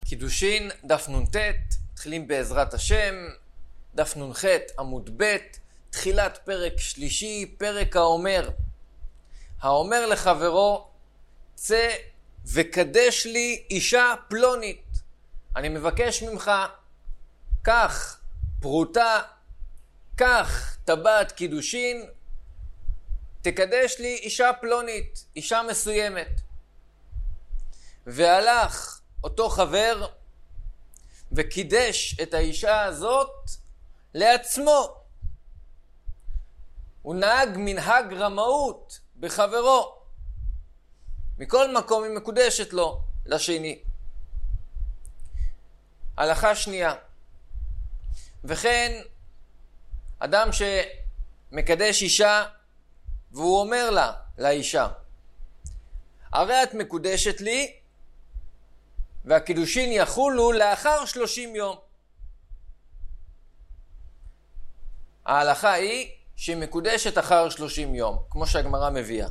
קידושין, דף נ"ט, מתחילים בעזרת השם, דף נ"ח, עמוד ב', תחילת פרק שלישי, פרק האומר. האומר לחברו, צא וקדש לי אישה פלונית. אני מבקש ממך, קח פרוטה, קח טבעת קידושין, תקדש לי אישה פלונית, אישה מסוימת. והלך אותו חבר וקידש את האישה הזאת לעצמו. הוא נהג מנהג רמאות בחברו. מכל מקום היא מקודשת לו לשני. הלכה שנייה. וכן אדם שמקדש אישה והוא אומר לה, לאישה, הרי את מקודשת לי והקידושין יחולו לאחר 30 יום. ההלכה היא שהיא מקודשת אחר 30 יום, כמו שהגמרא מביאה.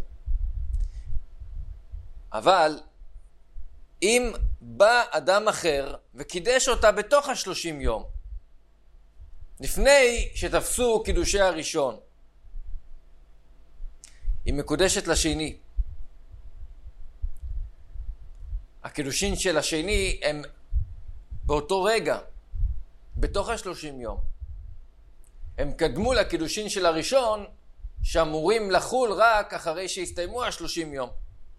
אבל אם בא אדם אחר וקידש אותה בתוך 30 יום, לפני שתפסו קידושי הראשון, היא מקודשת לשני. הקידושין של השני הם באותו רגע, בתוך 30 יום. הם קדמו לקידושין של הראשון, שאמורים לחול רק אחרי שהסתיימו 30 יום.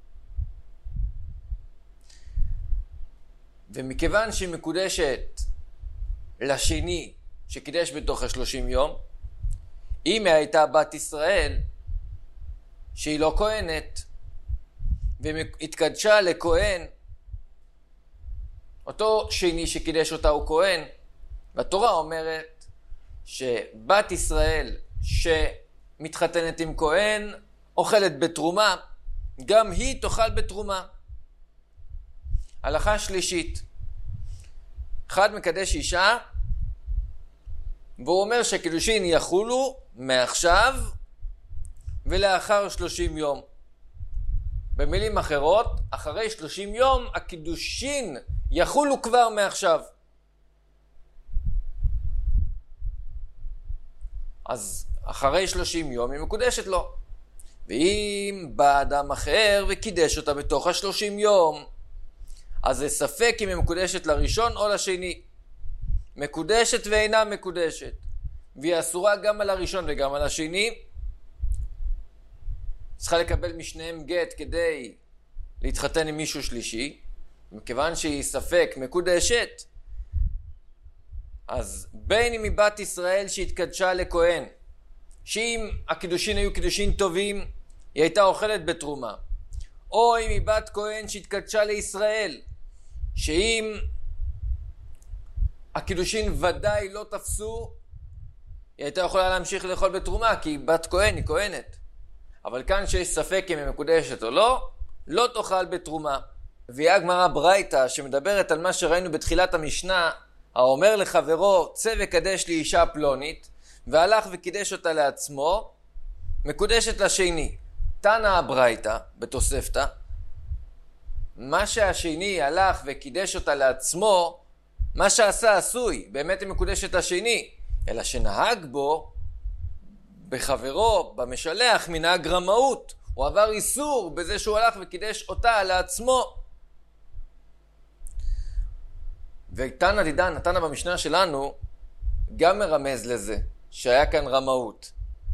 ומכיוון שהיא מקודשת לשני שקידש בתוך 30 יום, אם היא הייתה בת ישראל שהיא לא כהנת והתקדשה לכהן, אותו שני שקידש אותה הוא כהן, והתורה אומרת שבת ישראל שמתחתנת עם כהן אוכלת בתרומה, גם היא תאכל בתרומה. הלכה שלישית, אחד מקדש אישה והוא אומר שהקידושין יחולו מעכשיו ולאחר 30 יום. במילים אחרות, אחרי 30 יום הקידושין יחולו כבר מעכשיו. אז אחרי 30 יום היא מקודשת לו. ואם בא אדם אחר וקידש אותה בתוך 30 יום, אז זה ספק אם היא מקודשת לראשון או לשני. מקודשת ואינה מקודשת, והיא אסורה גם על הראשון וגם על השני. צריכה לקבל משניהם גט כדי להתחתן עם מישהו שלישי. מכיוון שהיא ספק מקודשת, אז בין אם היא בת ישראל שהתקדשה לכהן, שאם הקידושין היו קידושין טובים, היא הייתה אוכלת בתרומה, או אם היא בת כהן שהתקדשה לישראל, שאם הקידושין ודאי לא תפסו, היא הייתה יכולה להמשיך לאכול בתרומה, כי היא בת כהן, היא כהנת. אבל כאן שיש ספק אם היא מקודשת או לא, לא תאכל בתרומה. והיא הגמרא ברייתא שמדברת על מה שראינו בתחילת המשנה, האומר לחברו, צא וקדש לי אישה פלונית, והלך וקידש אותה לעצמו, מקודשת לשני. תנא הברייתא בתוספתא, מה שהשני הלך וקידש אותה לעצמו, מה שעשה עשוי, באמת היא מקודשת לשני, אלא שנהג בו, בחברו, במשלח, מנהג רמאות. הוא עבר איסור בזה שהוא הלך וקידש אותה לעצמו. ותנא דידן, התנא במשנה שלנו, גם מרמז לזה, שהיה כאן רמאות.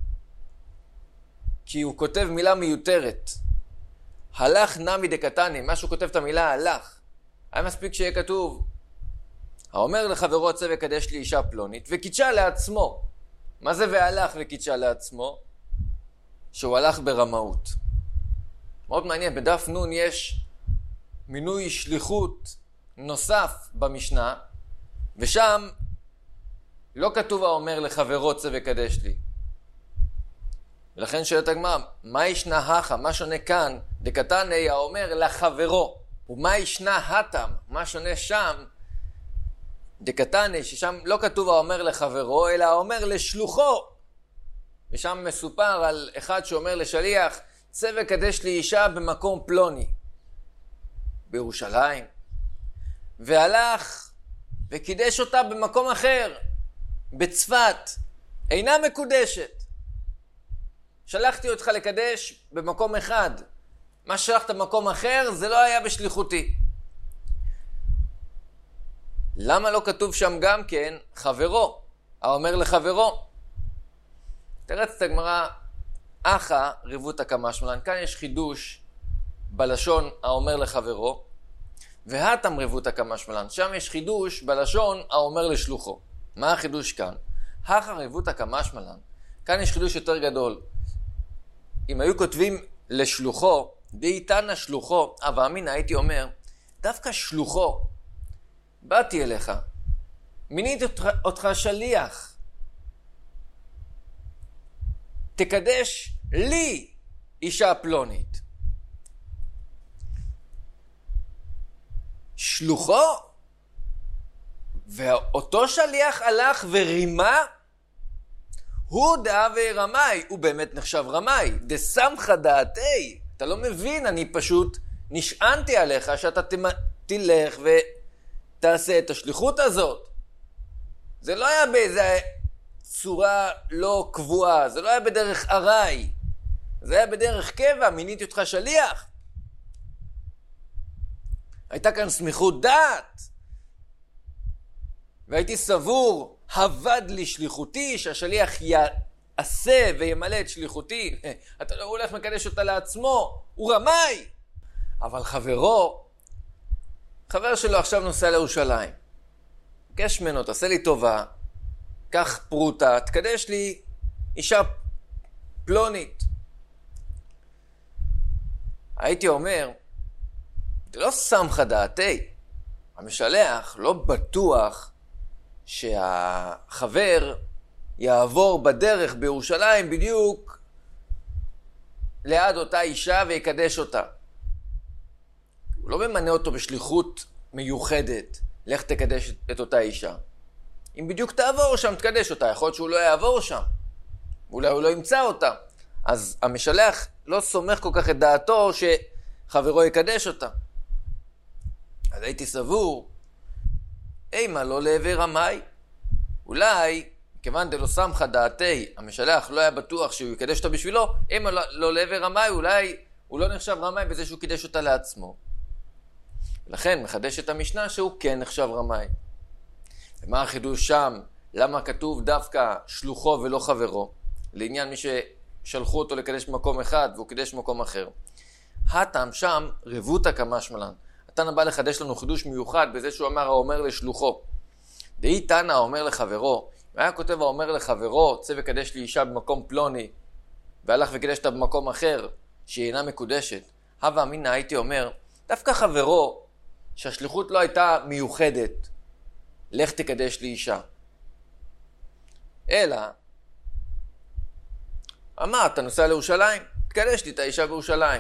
כי הוא כותב מילה מיותרת. הלך נמי דקתני, מה שהוא כותב את המילה הלך. היה מספיק שיהיה כתוב, האומר לחברו צא וקדש לי אישה פלונית, וקידשה לעצמו. מה זה והלך וקידשה לעצמו? שהוא הלך ברמאות. מאוד מעניין, בדף נון יש מינוי שליחות נוסף במשנה, ושם לא כתוב האומר לחברו צא וקדש לי. ולכן שואלת הגמרא, מה ישנה הכה? מה שונה כאן? דקתני האומר לחברו. ומה ישנה התם? מה שונה שם? דקתני, ששם לא כתוב האומר לחברו, אלא האומר לשלוחו. ושם מסופר על אחד שאומר לשליח, צא וקדש לי אישה במקום פלוני. בירושלים. והלך וקידש אותה במקום אחר, בצפת, אינה מקודשת. שלחתי אותך לקדש במקום אחד. מה ששלחת במקום אחר זה לא היה בשליחותי. למה לא כתוב שם גם כן חברו, האומר לחברו? תרץ את הגמרא, אחא רבותא קמשמלן. כאן יש חידוש בלשון האומר לחברו, והתם רבותא קמשמלן. שם יש חידוש בלשון האומר לשלוחו. מה החידוש כאן? אחא רבותא קמשמלן. כאן יש חידוש יותר גדול. אם היו כותבים לשלוחו, דאיתנא שלוחו, אבל אמינא הייתי אומר, דווקא שלוחו, באתי אליך, מיניתי אותך שליח, תקדש לי אישה פלונית. שלוחו, ואותו שליח הלך ורימה, הוא דעה ורמאי, הוא באמת נחשב רמאי, דסמכא דעתי. אתה לא מבין, אני פשוט נשענתי עליך שאתה תלך ותעשה את השליחות הזאת. זה לא היה באיזה צורה לא קבועה, זה לא היה בדרך ארעי, זה היה בדרך קבע, מיניתי אותך שליח. הייתה כאן סמיכות דעת, והייתי סבור, הבד לי שליחותי, שהשליח יעשה וימלא את שליחותי. אתה לא הולך מקדש אותה לעצמו, הוא רמאי. אבל חברו, חבר שלו עכשיו נוסע לירושלים. בקש ממנו, תעשה לי טובה, קח פרוטה, תקדש לי אישה פלונית. הייתי אומר, זה לא סמכא דעתי. המשלח לא בטוח שהחבר יעבור בדרך בירושלים בדיוק ליד אותה אישה ויקדש אותה. הוא לא ממנה אותו בשליחות מיוחדת, לך תקדש את אותה אישה. אם בדיוק תעבור שם, תקדש אותה. יכול להיות שהוא לא יעבור שם. אולי הוא לא ימצא אותה. אז המשלח לא סומך כל כך את דעתו שחברו יקדש אותה. אז הייתי סבור, אימה לא לעבר רמאי. אולי, כיוון דלא סמכא דעתי, המשלח לא היה בטוח שהוא יקדש אותה בשבילו, אימה לא לעבר רמאי, אולי הוא לא נחשב רמאי בזה שהוא קידש אותה לעצמו. לכן מחדש את המשנה שהוא כן נחשב רמאי. ומה החידוש שם? למה כתוב דווקא שלוחו ולא חברו? לעניין מי ששלחו אותו לקדש במקום אחד והוא קידש במקום אחר. הטעם שם רבותא קמשמלן. התנא בא לחדש לנו חידוש מיוחד בזה שהוא אמר האומר לשלוחו. דאי תנא האומר לחברו, והיה כותב האומר לחברו, צא וקדש לי אישה במקום פלוני, והלך וקדש אותה במקום אחר, שהיא אינה מקודשת. הווה אמינא הייתי אומר, דווקא חברו, שהשליחות לא הייתה מיוחדת, לך תקדש לי אישה. אלא, אמר, אתה נוסע לירושלים, תקדש לי את האישה בירושלים.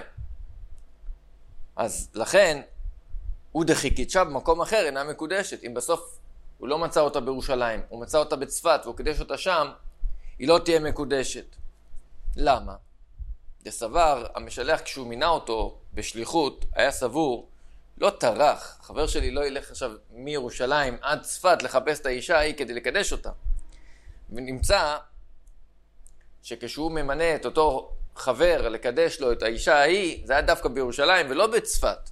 אז לכן, הוא דחיקידשה במקום אחר, אינה מקודשת. אם בסוף הוא לא מצא אותה בירושלים, הוא מצא אותה בצפת והוא קידש אותה שם, היא לא תהיה מקודשת. למה? דסבר, המשלח כשהוא מינה אותו בשליחות, היה סבור, לא טרח, חבר שלי לא ילך עכשיו מירושלים עד צפת לחפש את האישה ההיא כדי לקדש אותה. ונמצא שכשהוא ממנה את אותו חבר לקדש לו את האישה ההיא, זה היה דווקא בירושלים ולא בצפת.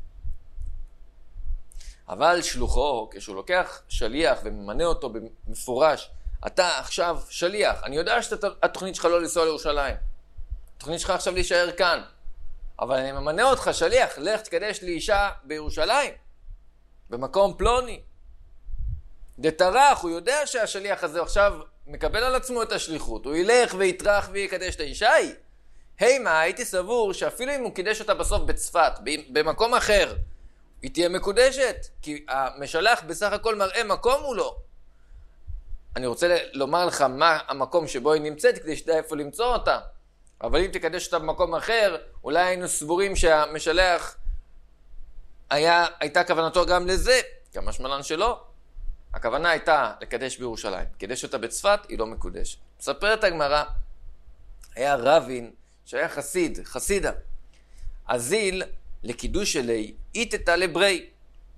אבל שלוחו, כשהוא לוקח שליח וממנה אותו במפורש, אתה עכשיו שליח, אני יודע שהתוכנית שלך לא לנסוע לירושלים, התוכנית שלך עכשיו להישאר כאן, אבל אני ממנה אותך שליח, לך תקדש לי אישה בירושלים, במקום פלוני. דתרח, הוא יודע שהשליח הזה עכשיו מקבל על עצמו את השליחות, הוא ילך ויתרח ויקדש את האישה היא. הימה, הייתי סבור שאפילו אם הוא קידש אותה בסוף בצפת, במקום אחר, היא תהיה מקודשת, כי המשלח בסך הכל מראה מקום הוא לא. אני רוצה לומר לך מה המקום שבו היא נמצאת, כדי שתדע איפה למצוא אותה. אבל אם תקדש אותה במקום אחר, אולי היינו סבורים שהמשלח הייתה כוונתו גם לזה, כמשמען שלא. הכוונה הייתה לקדש בירושלים. קדש אותה בצפת, היא לא מקודשת. מספרת הגמרא, היה רבין שהיה חסידה. אזיל לקידוש שלי, איתתה לברי.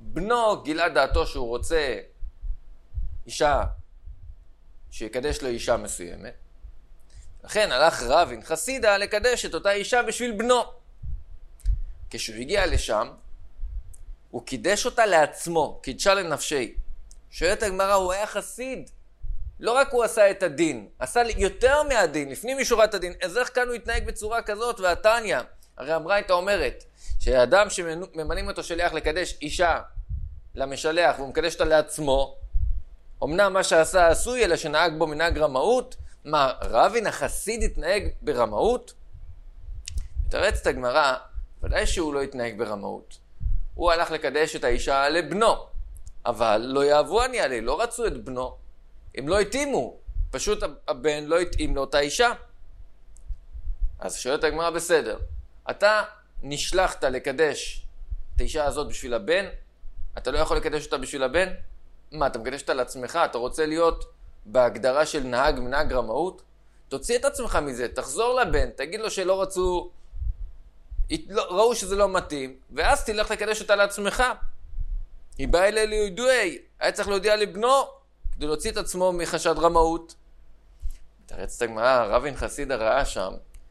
בנו גילה דעתו שהוא רוצה אישה, שיקדש לו אישה מסוימת. לכן הלך רבין חסידה לקדש את אותה אישה בשביל בנו. כשהוא הגיע לשם, הוא קידש אותה לעצמו, קידשה לנפשי. שואלת הגמרא, הוא היה חסיד. לא רק הוא עשה את הדין, עשה יותר מהדין, לפנים משורת הדין. אז איך כאן הוא התנהג בצורה כזאת? והתניא, הרי הברייתא אומרת, שהאדם שממנים אותו שליח לקדש אישה למשלח, והוא מקדש אותה לעצמו, אמנם מה שעשה עשוי, אלא שנהג בו מנהג רמאות. מה, רבין החסיד התנהג ברמאות? מתרצת הגמרא, ודאי שהוא לא התנהג ברמאות. הוא הלך לקדש את האישה לבנו, אבל לא יאהבו אני עלי, לא רצו את בנו. הם לא התאימו, פשוט הבן לא התאים לאותה אישה. אז שואלת הגמרא, בסדר, אתה נשלחת לקדש את האישה הזאת בשביל הבן, אתה לא יכול לקדש אותה בשביל הבן? מה, אתה מקדש אותה לעצמך? אתה רוצה להיות בהגדרה של נהג מנהג רמאות? תוציא את עצמך מזה, תחזור לבן, תגיד לו שלא רצו, ראו שזה לא מתאים, ואז תלך לקדש אותה לעצמך. היא באה אלי לידועי, היה צריך להודיע לבנו, כדי להוציא את עצמו מחשד רמאות. מתרצת הגמרא, רבין חסידה ראה שם,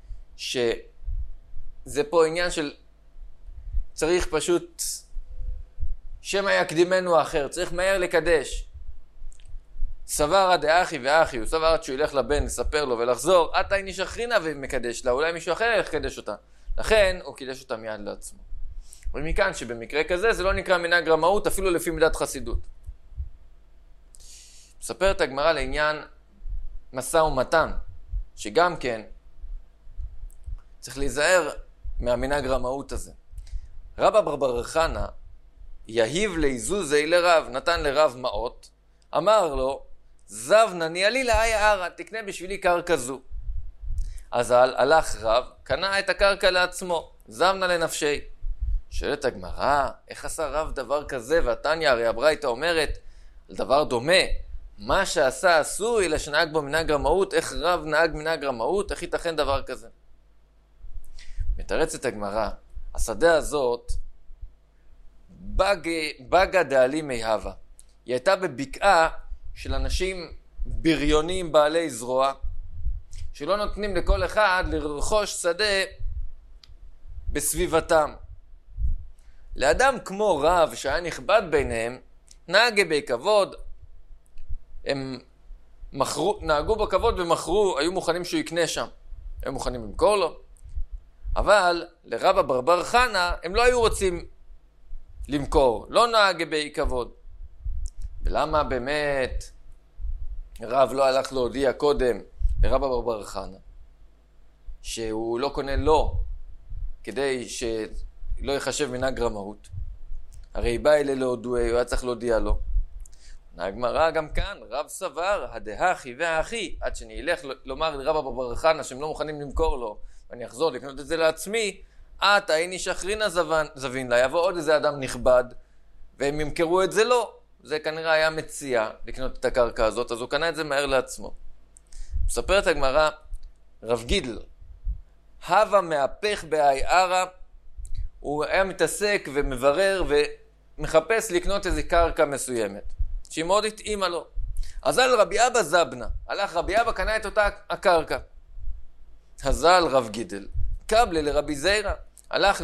שזה פה עניין של, צריך פשוט, שמא יקדימנו האחר, צריך מהר לקדש. סבר דאחי ואחי, הוא סבר שהוא ילך לבן, לספר לו ולחזור, עתה היא נשחרינה ומקדש לה, אולי מישהו אחר ילך לקדש אותה. לכן הוא קידש אותה מיד לעצמו. ומכאן שבמקרה כזה זה לא נקרא מנהג רמאות, אפילו לפי מידת חסידות. מספרת הגמרא לעניין משא ומתן, שגם כן צריך להיזהר מהמנהג רמאות הזה. רבא בר חנא יהיב לאיזוזי לרב, נתן לרב מעות, אמר לו, זב נניע לי לאי ערה, תקנה בשבילי קרקע זו. אז הלך רב, קנה את הקרקע לעצמו, זבנה לנפשי. שואלת הגמרא, איך עשה רב דבר כזה? והתניא, הרי הברייתא אומרת, על דבר דומה, מה שעשה עשוי, אלא שנהג בו מנהג רמאות, איך רב נהג מנהג רמאות? איך ייתכן דבר כזה? מתרצת הגמרא, השדה הזאת, בגה דעלי מהווה. היא הייתה בבקעה של אנשים בריונים בעלי זרוע, שלא נותנים לכל אחד לרכוש שדה בסביבתם. לאדם כמו רב שהיה נכבד ביניהם, נהגה בכבוד, הם נהגו בכבוד ומכרו, היו מוכנים שהוא יקנה שם, היו מוכנים למכור לו. אבל לרבא בר חנא הם לא היו רוצים למכור, לא נהגה בכבוד. ולמה באמת רב לא הלך להודיע קודם לרבא בר חנא שהוא לא קונה לו, כדי שלא יחשב מנהג רמאות? הרי בא אלה להודיע, הוא היה צריך להודיע לו. הגמרא גם כאן, רב סבר, הדאחי והאחי, עד שאני אלך לומר לרבא בר חנא שהם לא מוכנים למכור לו, ואני אחזור לקנות את זה לעצמי, עתה היא נשחרינה זבין לה, יבוא עוד איזה אדם נכבד, והם ימכרו את זה לו. זה כנראה היה מציע לקנות את הקרקע הזאת, אז הוא קנה את זה מהר לעצמו. מספרת הגמרא, רב גידל, הווה מהפך באי ערה, הוא היה מתעסק ומברר ומחפש לקנות איזה קרקע מסוימת, שהיא מאוד התאימה לו. אז על רבי אבא זבנה, הלך רבי אבא קנה את אותה הקרקע. אז על רב גידל, קבלה לרבי זיירא, הלך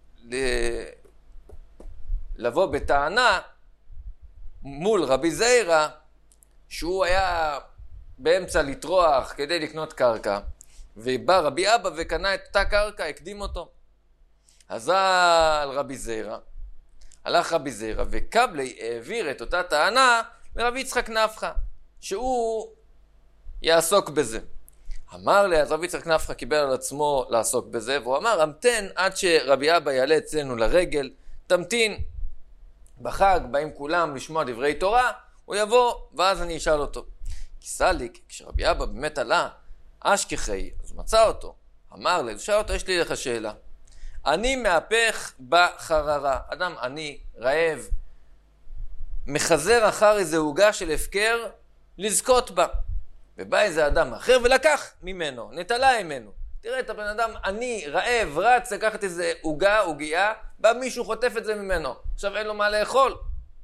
לבוא בטענה מול רבי זיירא, שהוא היה באמצע לטרוח כדי לקנות קרקע, ובא רבי אבא וקנה את אותה קרקע, הקדים אותו. אז על רבי זיירא, הלך רבי זיירא וקבלי העביר את אותה טענה לרבי יצחק נפחא, שהוא יעסוק בזה. אמר לי, אז רבי יצחק נפחא קיבל על עצמו לעסוק בזה, והוא אמר, המתן עד שרבי אבא יעלה אצלנו לרגל, תמתין. בחג באים כולם לשמוע דברי תורה, הוא יבוא ואז אני אשאל אותו. כסליק, כשרבי אבא באמת עלה, אשכחי, אז הוא מצא אותו. אמר לי, שאל אותו, יש לי לך שאלה. אני מהפך בחררה. אדם אני, רעב, מחזר אחר איזה עוגה של הפקר, לזכות בה. ובא איזה אדם אחר ולקח ממנו, נטלה ממנו. תראה את הבן אדם, אני רעב, רץ, לקחת איזה עוגיה, בא מישהו חוטף את זה ממנו. עכשיו אין לו מה לאכול.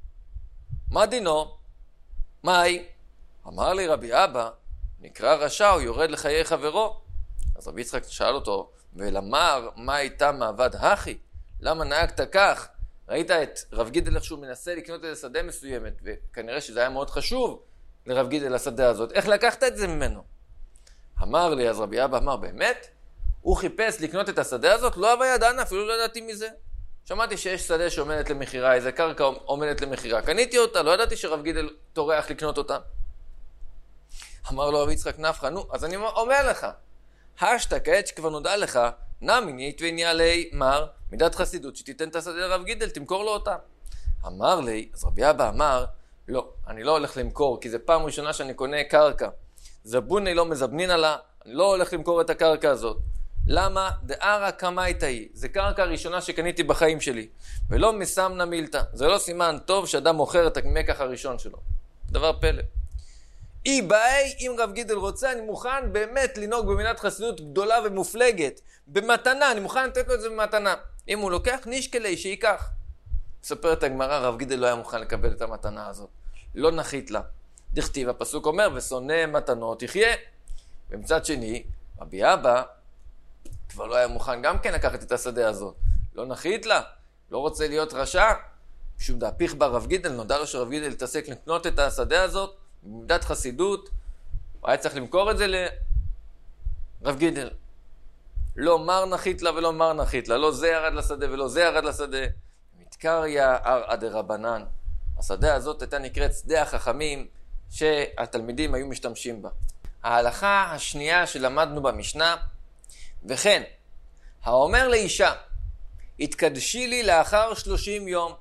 מה דינו? מהי? אמר לי רבי אבא, נקרא רשע, הוא יורד לחיי חברו. אז רבי יצחק שאל אותו, ולמר, מה הייתה מעבד הכי? למה נהגת כך? ראית את רב גידל איך שהוא מנסה לקנות איזה שדה מסוימת, וכנראה שזה היה מאוד חשוב לרב גידל השדה הזאת. איך לקחת את זה ממנו? אמר לי, אז רבי אבא אמר, באמת? הוא חיפש לקנות את השדה הזאת? לא הווה ידענה, אפילו לא ידעתי מזה. שמעתי שיש שדה שעומדת למחירה, איזה קרקע עומדת למחירה. קניתי אותה, לא ידעתי שרב גידל טורח לקנות אותה. אמר לו רבי יצחק נפחא, נו, אז אני אומר לך, השתה כעת שכבר נודע לך, נמי נהיית ועניה לי מר, מידת חסידות שתיתן את השדה לרב גידל, תמכור לו אותה. אמר לי, אז רבי אבא אמר, לא, אני לא הולך למכור, כי זה פעם ראשונה שאני קונה קרקע. זבוני לא מזבנין עלה, אני לא הולך למכור את הקרקע הזאת. למה? דארה קמייתא היא. זה קרקע ראשונה שקניתי בחיים שלי. ולא מסמנה מילתא. זה לא סימן טוב שאדם מוכר את המקח הראשון שלו. דבר פלא. אי באי, אם רב גידל רוצה, אני מוכן באמת לנהוג במידת חסידות גדולה ומופלגת. במתנה, אני מוכן לתת לו את זה במתנה. אם הוא לוקח, נשקלי, שיקח. מספרת הגמרא, רב גידל לא היה מוכן לקבל את המתנה הזאת. לא נחית לה. דכתיב, הפסוק אומר, ושונא מתנות יחיה. ומצד שני, רבי אבא כבר לא היה מוכן גם כן לקחת את השדה הזאת. לא נחית לה, לא רוצה להיות רשע. משום דהפיך בה רב גידל, נודע לו שרב גידל התעסק לקנות את השדה הזאת, במידת חסידות, הוא היה צריך למכור את זה לרב גידל. לא מר נחית לה ולא מר נחית לה, לא זה ירד לשדה ולא זה ירד לשדה. מתקריה ארעא דרבנן. השדה הזאת הייתה נקראת שדה החכמים שהתלמידים היו משתמשים בה. ההלכה השנייה שלמדנו במשנה, וכן, האומר לאישה, התקדשי לי לאחר 30 יום.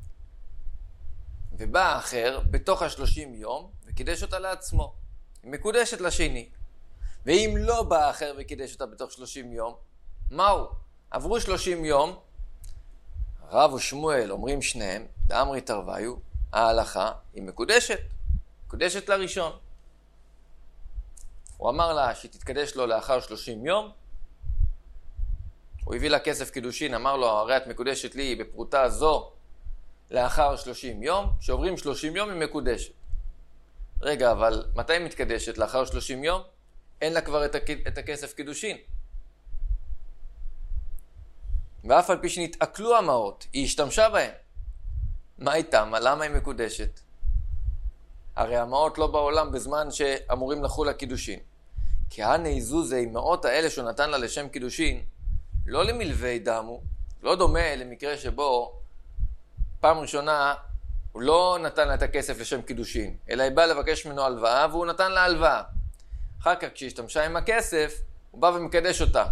ובא האחר בתוך 30 יום וקידש אותה לעצמו. היא מקודשת לשני. ואם לא בא האחר וקידש אותה בתוך 30 יום, מהו? עברו 30 יום, רב ושמואל אומרים שניהם, דאמרי תרוויו, ההלכה היא מקודשת. מקודשת לראשון. הוא אמר לה שתתקדש לו לאחר 30 יום, הוא הביא לה כסף קידושין, אמר לו, הרי את מקודשת לי בפרוטה זו לאחר 30 יום, שעוברים 30 יום היא מקודשת. רגע, אבל מתי היא מתקדשת? לאחר 30 יום? אין לה כבר את הכסף קידושין. ואף על פי שנתעכלו המעות, היא השתמשה בהן. מה איתה? למה היא מקודשת? הרי המעות לא בעולם בזמן שאמורים לחול הקידושין. כי הנעזוזי מעות האלה שהוא נתן לה לשם קידושין, לא למלווי דמו, לא דומה למקרה שבו פעם ראשונה הוא לא נתן לה את הכסף לשם קידושין, אלא היא באה לבקש ממנו הלוואה והוא נתן לה הלוואה. אחר כך כשהשתמשה עם הכסף, הוא בא ומקדש אותה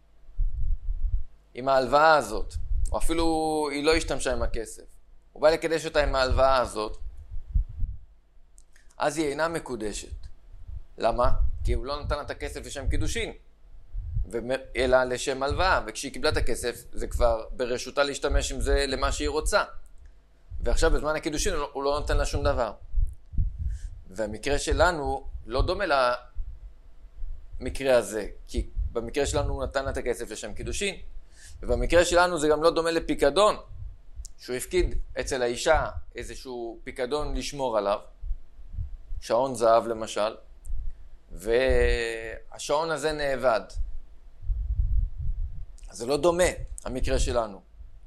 עם ההלוואה הזאת, או אפילו היא לא השתמשה עם הכסף. הוא בא לקדש אותה עם ההלוואה הזאת, אז היא אינה מקודשת. למה? כי הוא לא נתן לה את הכסף לשם קידושין, אלא לשם הלוואה, וכשהיא קיבלה את הכסף, זה כבר ברשותה להשתמש עם זה למה שהיא רוצה. ועכשיו בזמן הקידושין הוא לא נותן לה שום דבר. והמקרה שלנו לא דומה למקרה הזה, כי במקרה שלנו הוא נתן לה את הכסף לשם קידושין, ובמקרה שלנו זה גם לא דומה לפיקדון, שהוא הפקיד אצל האישה איזשהו פיקדון לשמור עליו, שעון זהב למשל, והשעון הזה נאבד. אז זה לא דומה, המקרה שלנו.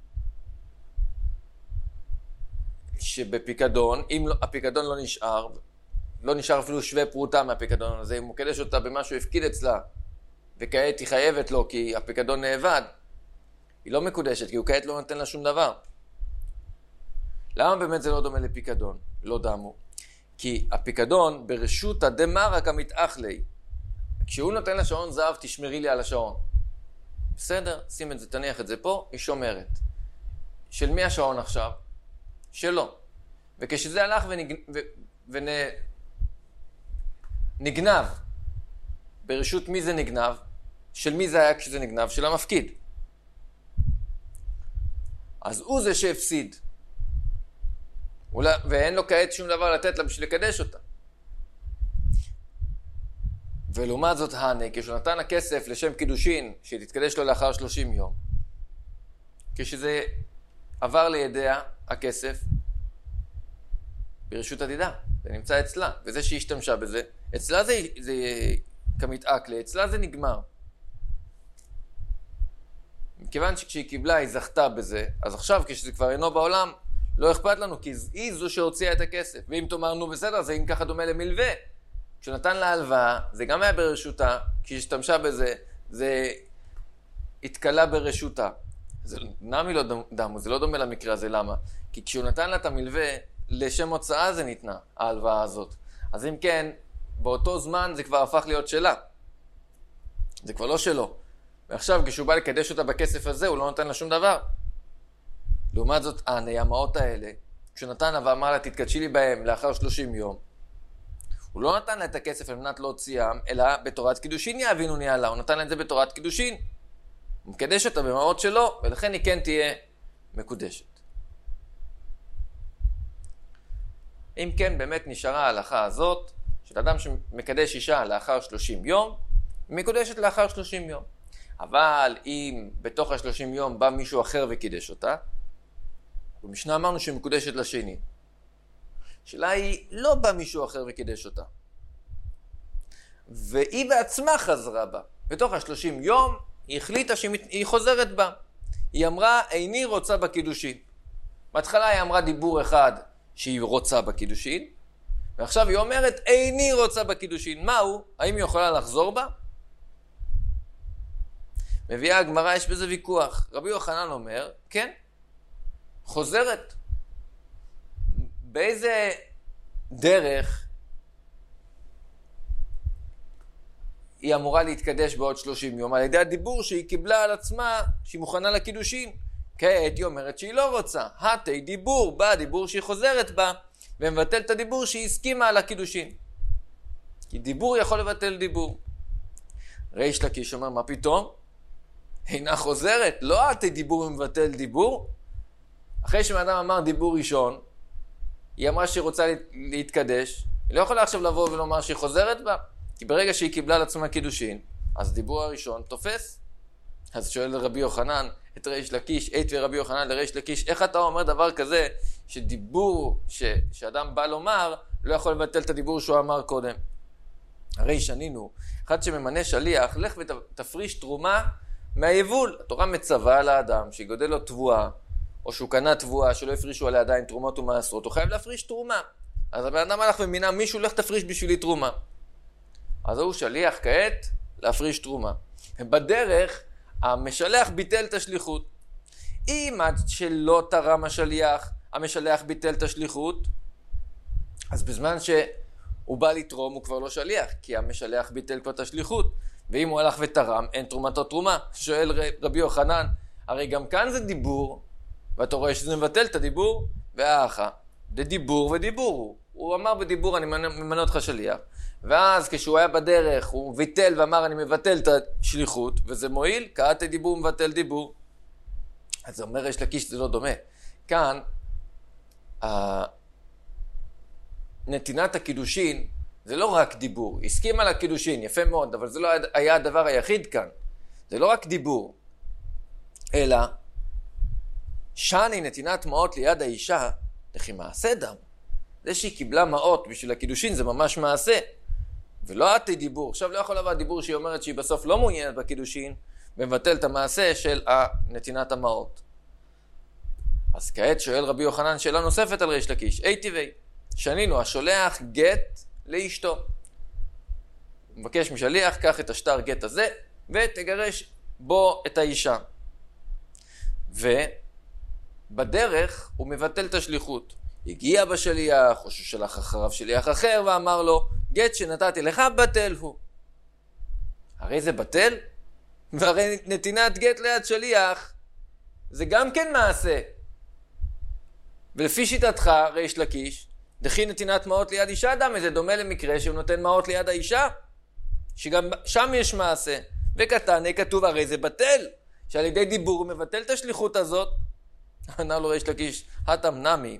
שבפיקדון, אם הפיקדון לא נשאר אפילו שווה פרוטה מהפיקדון הזה, אם הוא קדש אותה במה שהוא הפקיד אצלה, וכעת היא חייבת לו כי הפיקדון נאבד, היא לא מקודשת, כי הוא כעת לא נותן לה שום דבר. למה באמת זה לא דומה לפיקדון? לא דמו. כי הפיקדון ברשות הדמרה כמתאכלי. כשהוא נותן לה שעון זהב, תשמרי לי על השעון. בסדר, שים את זה, תניח את זה פה, היא שומרת. של מי השעון עכשיו? שלו. וכשזה הלך ונגנב, ברשות מי זה נגנב? של מי זה היה כשזה נגנב? של המפקיד. אז הוא זה שהפסיד. ואין לו כעת שום דבר לתת לה בשביל לקדש אותה. ולעומת זאת הנה, כשהוא נתן לה כסף לשם קידושין, שתתקדש לו לאחר 30 יום, כשזה עבר לידיה הכסף, ברשות עתידה, זה נמצא אצלה, וזה שהיא השתמשה בזה, אצלה זה כמתעק לה, אצלה זה נגמר. מכיוון שכשהיא קיבלה היא זכתה בזה, אז עכשיו כשזה כבר אינו בעולם, לא אכפת לנו, כי היא זו שהוציאה את הכסף. ואם תאמרנו בסדר, זה אם ככה דומה למלווה. כשהוא נתן לה הלוואה, זה גם היה ברשותה, כשהיא השתמשה בזה, זה התקלה ברשותה. זה נמי לא דמו, זה לא דומה למקרה הזה, למה? כי כשהוא נתן לה את המלווה, לשם הוצאה זה ניתנה, ההלוואה הזאת. אז אם כן, באותו זמן זה כבר הפך להיות שלה. זה כבר לא שלו. ועכשיו כשהוא בא לקדש אותה בכסף הזה, הוא לא נותן לה שום דבר. לעומת זאת, הנעמאות האלה, כשהוא נתן לה ואמר לה, תתקדשי לי בהם לאחר 30 יום, הוא לא נתן לה את הכסף על מנת להוציאם, אלא בתורת קידושין יאבינו ניהלה, הוא נתן לה את זה בתורת קידושין. הוא מקדש אותה במעות שלו, ולכן היא כן תהיה מקודשת. אם כן, באמת נשארה ההלכה הזאת, של אדם שמקדש אישה לאחר 30 יום, היא מקודשת לאחר 30 יום. אבל אם בתוך ה-30 יום בא מישהו אחר וקידש אותה, במשנה אמרנו שהיא מקודשת לשני. השאלה היא, לא בא מישהו אחר וקידש אותה. והיא בעצמה חזרה בה. בתוך ה-30 יום היא החליטה שהיא חוזרת בה. היא אמרה, איני רוצה בקידושין. בהתחלה היא אמרה דיבור אחד שהיא רוצה בקידושין, ועכשיו היא אומרת, איני רוצה בקידושין. מהו? האם היא יכולה לחזור בה? מביאה הגמרא, יש בזה ויכוח. רבי יוחנן אומר, כן, חוזרת. באיזה דרך היא אמורה להתקדש בעוד 30 יום? על ידי הדיבור שהיא קיבלה על עצמה, שהיא מוכנה לקידושין. כעת היא אומרת שהיא לא רוצה. התי דיבור, בא דיבור שהיא חוזרת בה, ומבטל את הדיבור שהיא הסכימה על הקידושין. כי דיבור יכול לבטל דיבור. ריש לקיש אומר, מה פתאום? אינה חוזרת, לא התי דיבור ומבטל דיבור. אחרי שמאדם אמר דיבור ראשון, היא אמרה שהיא רוצה להתקדש, היא לא יכולה עכשיו לבוא ולומר שהיא חוזרת בה, כי ברגע שהיא קיבלה לעצמה קידושין, אז דיבור הראשון תופס. אז שואל רבי יוחנן את ריש לקיש, עת ורבי יוחנן לריש לקיש, איך אתה אומר דבר כזה, שדיבור שאדם בא לומר, לא יכול לבטל את הדיבור שהוא אמר קודם? הרי שנינו, אחד שממנה שליח, לך ותפריש תרומה מהיבול. התורה מצווה על האדם שיגודל לו תבואה, או שהוא קנה תבואה שלא הפרישו עליה עדיין תרומות ומעשרות, הוא חייב להפריש תרומה. אז הבן אדם הלך ומינה מישהו, לך תפריש בשבילי תרומה. אז הוא שליח כעת להפריש תרומה. בדרך, המשלח ביטל את השליחות. אם עד שלא תרם השליח, המשלח ביטל את השליחות, אז בזמן שהוא בא לתרום הוא כבר לא שליח, כי המשלח ביטל כבר את השליחות. ואם הוא הלך ותרם, אין תרומתו תרומה. שואל רבי יוחנן, הרי גם כאן זה דיבור, ואתה רואה שזה מבטל את הדיבור, והאחה, זה דיבור ודיבור. הוא אמר בדיבור, אני ממנה אותך שליח. ואז כשהוא היה בדרך, הוא ביטל ואמר, אני מבטל את השליחות, וזה מועיל, כעת דיבור מבטל דיבור. אז זה אומר, יש לקיש, זה לא דומה. כאן, נתינת הקידושין, זה לא רק דיבור. הסכים על הקידושין, יפה מאוד, אבל זה לא היה הדבר היחיד כאן. זה לא רק דיבור. אלא, שני נתינת מעות ליד האישה, לכי מעשה דם. זה שהיא קיבלה מעות בשביל הקידושין, זה ממש מעשה. ולא עתי דיבור. עכשיו לא יכול לבוא דיבור שהיא אומרת שהיא בסוף לא מעוניינת בקידושין, ומבטל את המעשה של נתינת המעות. אז כעת שואל רבי יוחנן שאלה נוספת על ריש לקיש. אי טבעי, שנינו, השולח גט לאשתו. הוא מבקש משליח, קח את השטר גט הזה, ותגרש בו את האישה. ובדרך הוא מבטל את השליחות. הגיע בשליח, או ששלח אחריו שליח אחר, ואמר לו, גט שנתתי לך בטל הוא. הרי זה בטל? והרי נתינת גט ליד שליח, זה גם כן מעשה. ולפי שיטתך, ריש לקיש, דחי נתינת מעות ליד אישה דמי, זה דומה למקרה שהוא נותן מעות ליד האישה, שגם שם יש מעשה. וקטן, כתוב, הרי זה בטל, שעל ידי דיבור הוא מבטל את השליחות הזאת. ענה לו ריש לקיש, הטם נמי,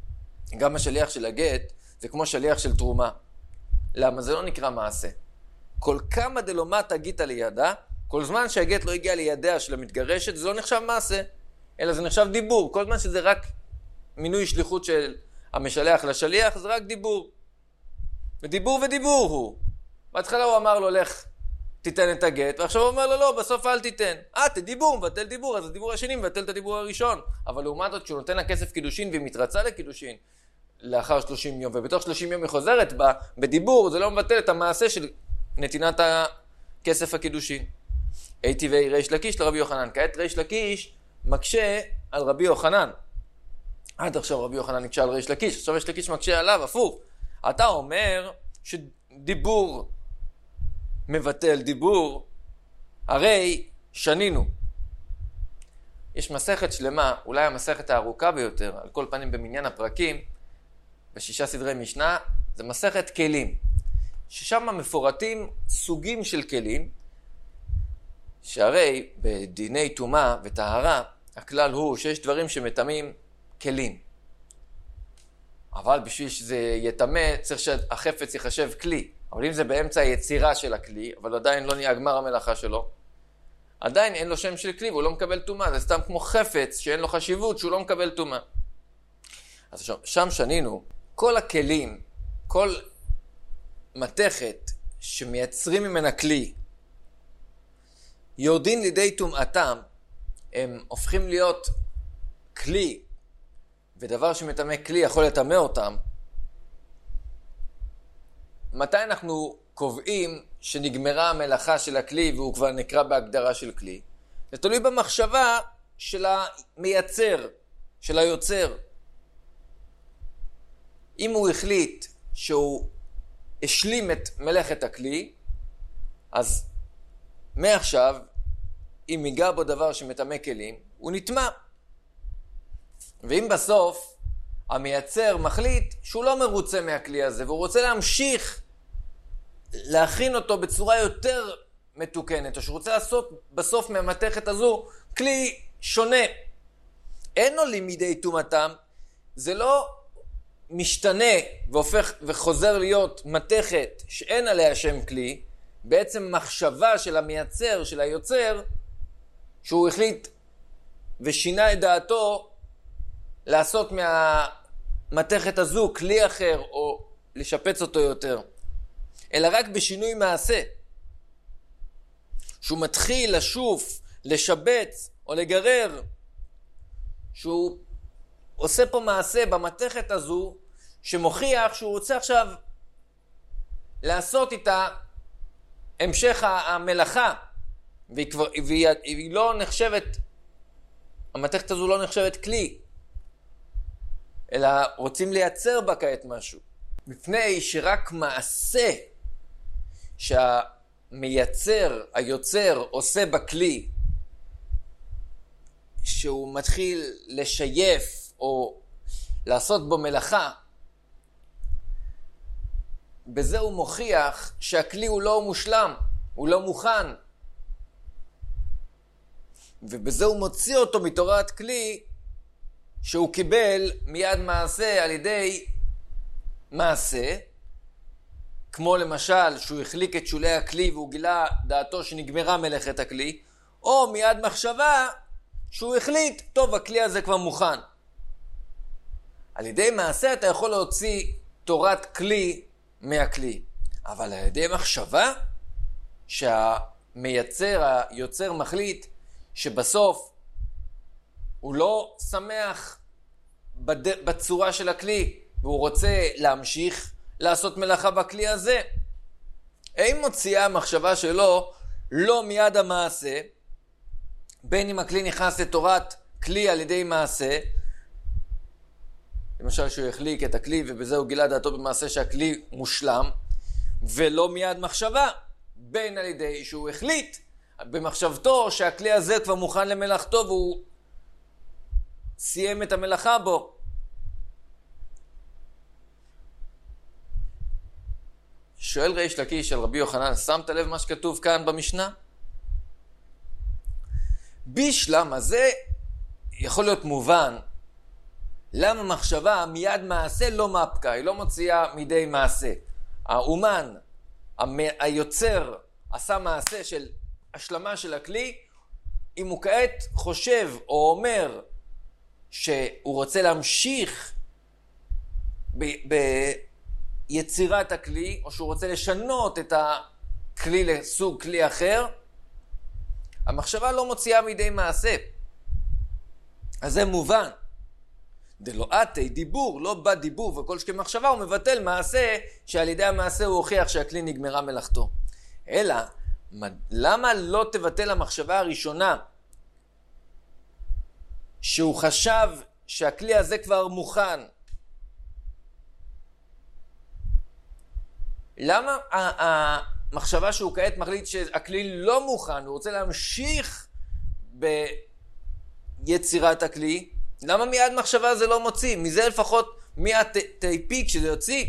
גם השליח של הגט, זה כמו שליח של תרומה. למה? זה לא נקרא מעשה. כל כמה דלומת הגיטה לידה, כל זמן שהגט לא הגיע לידיה של המתגרשת, זה לא נחשב מעשה, אלא זה נחשב דיבור. כל זמן שזה רק מינוי שליחות של המשלח לשליח, זה רק דיבור. ודיבור הוא. בהתחלה הוא אמר לו, לך תיתן את הגט, ועכשיו הוא אומר לו, לא, בסוף אל תיתן. דיבור, מבטל דיבור, אז הדיבור השני מבטל את הדיבור הראשון. אבל לעומת זאת, שהוא נותן לה כסף קידושין, והיא מתרצה לקידושין, לאחר 30 יום, ובתוך 30 יום היא חוזרת בה, בדיבור, זה לא מבטל את המעשה של נתינת הכסף הקידושין. טבעי ריש לקיש לרבי יוחנן. כעת ריש לקיש מקשה על רבי יוחנן. עד עכשיו רבי יוחנן נקשה על ריש לקיש, עכשיו ריש לקיש מקשה עליו, הפוך. אתה אומר שדיבור מבטל דיבור, הרי שנינו. יש מסכת שלמה, אולי המסכת הארוכה ביותר, על כל פנים במניין הפרקים, בשישה סדרי משנה, זה מסכת כלים, ששם מפורטים סוגים של כלים, שהרי בדיני טומאה וטהרה, הכלל הוא שיש דברים שמטמאים כלים. אבל בשביל שזה יטמא, צריך שהחפץ יחשב כלי. אבל אם זה באמצע היצירה של הכלי, אבל עדיין לא נהיה גמר המלאכה שלו, עדיין אין לו שם של כלי והוא לא מקבל טומאה. זה סתם כמו חפץ שאין לו חשיבות שהוא לא מקבל טומאה. אז שם שנינו, כל הכלים, כל מתכת שמייצרים ממנה כלי, יורדין לידי טומאתם, הם הופכים להיות כלי, ודבר שמטמא כלי יכול לטמא אותם. מתי אנחנו קובעים שנגמרה המלאכה של הכלי והוא כבר נקרא בהגדרה של כלי? זה תלוי במחשבה של המייצר, של היוצר. אם הוא החליט שהוא השלים את מלאכת הכלי, אז מעכשיו, אם ייגע בו דבר שמטמא כלים, הוא נטמא. ואם בסוף המייצר מחליט שהוא לא מרוצה מהכלי הזה, והוא רוצה להמשיך להכין אותו בצורה יותר מתוקנת, או שהוא רוצה לעשות בסוף מהמתכת הזו כלי שונה, אין לו לימידי טומאתם, זה לא משתנה והופך וחוזר להיות מתכת שאין עליה שם כלי, בעצם מחשבה של המייצר, של היוצר, שהוא החליט ושינה את דעתו לעשות מהמתכת הזו כלי אחר או לשפץ אותו יותר, אלא רק בשינוי מעשה. שהוא מתחיל לשוף, לשבץ או לגרר, שהוא עושה פה מעשה במתכת הזו שמוכיח שהוא רוצה עכשיו לעשות איתה המשך המלאכה, והיא לא נחשבת, המתכת הזו לא נחשבת כלי, אלא רוצים לייצר בה כעת משהו. מפני שרק מעשה שהמייצר, היוצר, עושה בכלי, שהוא מתחיל לשייף או לעשות בו מלאכה, בזה הוא מוכיח שהכלי הוא לא מושלם, הוא לא מוכן. ובזה הוא מוציא אותו מתורת כלי שהוא קיבל מיד מעשה על ידי מעשה, כמו למשל שהוא החליק את שולי הכלי והוא גילה דעתו שנגמרה מלאכת הכלי, או מיד מחשבה שהוא החליט, טוב, הכלי הזה כבר מוכן. על ידי מעשה אתה יכול להוציא תורת כלי מהכלי, אבל על ידי מחשבה שהמייצר, היוצר מחליט שבסוף הוא לא שמח בצורה של הכלי והוא רוצה להמשיך לעשות מלאכה בכלי הזה, אם מוציאה המחשבה שלו לא מיד המעשה, בין אם הכלי נכנס לתורת כלי על ידי מעשה, למשל שהוא החליק את הכלי ובזה הוא גילה דעתו במעשה שהכלי מושלם, ולא מיד מחשבה, בין על ידי שהוא החליט במחשבתו שהכלי הזה כבר מוכן למלאכתו והוא סיים את המלאכה בו. שואל ריש לקיש על רבי יוחנן, שמת לב מה שכתוב כאן במשנה? בשלם הזה יכול להיות מובן למה מחשבה מיד מעשה לא מפקה, היא לא מוציאה מידי מעשה. האומן, היוצר עשה מעשה של השלמה של הכלי, אם הוא כעת חושב או אומר שהוא רוצה להמשיך ביצירת הכלי, או שהוא רוצה לשנות את הכלי לסוג כלי אחר, המחשבה לא מוציאה מידי מעשה. אז זה מובן. דלואתי דיבור, לא בא דיבור, וכל שכן מחשבה הוא מבטל מעשה, שעל ידי המעשה הוא הוכיח שהכלי נגמרה מלאכתו. אלא, למה לא תבטל המחשבה הראשונה, שהוא חשב שהכלי הזה כבר מוכן? למה המחשבה שהוא כעת מחליט שהכלי לא מוכן, הוא רוצה להמשיך ביצירת הכלי, למה מיד מחשבה זה לא מוציא? מזה לפחות מיד תיפיק שזה יוציא.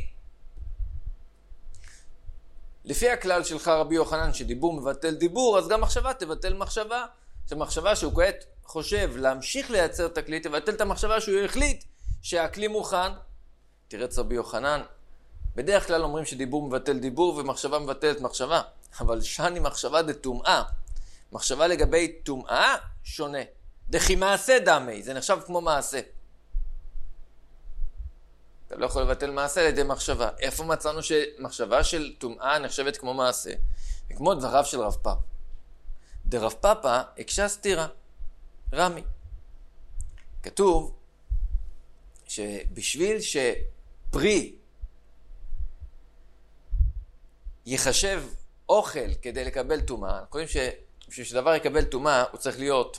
לפי הכלל שלך רבי יוחנן שדיבור מבטל דיבור, אז גם מחשבה תבטל מחשבה. זו מחשבה שהוא כעת חושב להמשיך לייצר את הכלי, תבטל את המחשבה שהוא החליט שהכלי מוכן. תראה את רבי יוחנן, בדרך כלל אומרים שדיבור מבטל דיבור ומחשבה מבטלת מחשבה. אבל שני מחשבה דתומאה. מחשבה לגבי תומאה שונה. דכי מעשה דמי, זה נחשב כמו מעשה. אתה לא יכול לבטל מעשה על ידי מחשבה. איפה מצאנו שמחשבה של תומאה נחשבת כמו מעשה? וכמו דבריו של רב פאפא. דרב פאפא הקשה סתירה, רמי. כתוב שבשביל שפרי יחשב אוכל כדי לקבל תומה, אנחנו יודעים שבשביל שדבר יקבל תומה הוא צריך להיות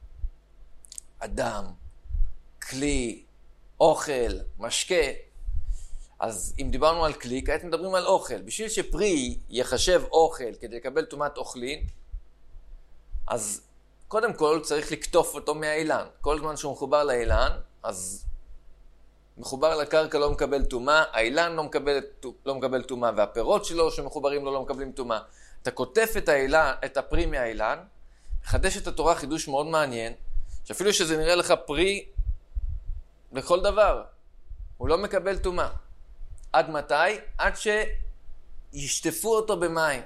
אדם, כלי, אוכל, משקה. אז אם דיברנו על כלי, כעת מדברים על אוכל. בשביל שפרי יחשב אוכל כדי לקבל תומת אוכלין, אז קודם כל צריך לקטוף אותו מהאילן. כל זמן שהוא מחובר לאילן, אז מחובר לקרקע לא מקבל תומה, האילן לא מקבל תומה, והפירות שלו שמחוברים לו לא מקבלים תומה. אתה כותף את הפרי מהאילן, מחדש את התורה חידוש מאוד מעניין, שאפילו שזה נראה לך פרי לכל דבר, הוא לא מקבל תומה. עד מתי? עד שישטפו אותו במים.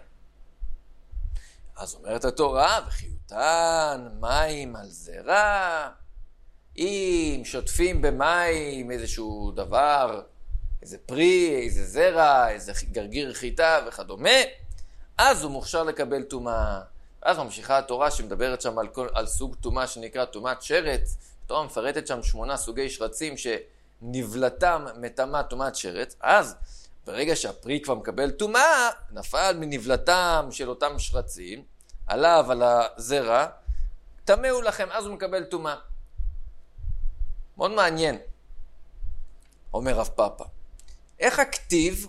אז אומרת התורה, וחיותן מים על זרע. אם שוטפים במים איזשהו דבר, איזה פרי, איזה זרע, איזה גרגיר חיטה וכדומה, אז הוא מוכשר לקבל תומה. ואז ממשיכה התורה שמדברת שם על סוג תומה שנקרא תומת שרץ. התורה מפרטת שם 8 סוגי שרצים שנבלתם מטמא תומת שרץ. אז ברגע שהפרי כבר מקבל תומה, נפל מנבלתם של אותם שרצים, עליו, על הזרע, תמאו לכם, אז הוא מקבל תומה. מאוד מעניין, אומר רב פאפא. איך הכתיב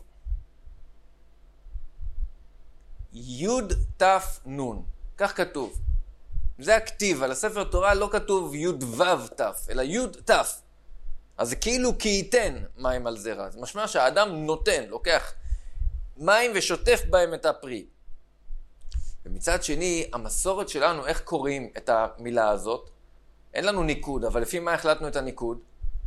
יוד תף נון? כך כתוב. זה הכתיב, על הספר תורה לא כתוב יוד וו תף, אלא יוד תף. אז זה כאילו כי ייתן מים על זרע. זה משמע שהאדם נותן, לוקח מים ושוטף בהם את הפרי. ומצד שני, המסורת שלנו, איך קוראים את המילה הזאת? אין לנו ניקוד, אבל לפי מה החלטנו את הניקוד?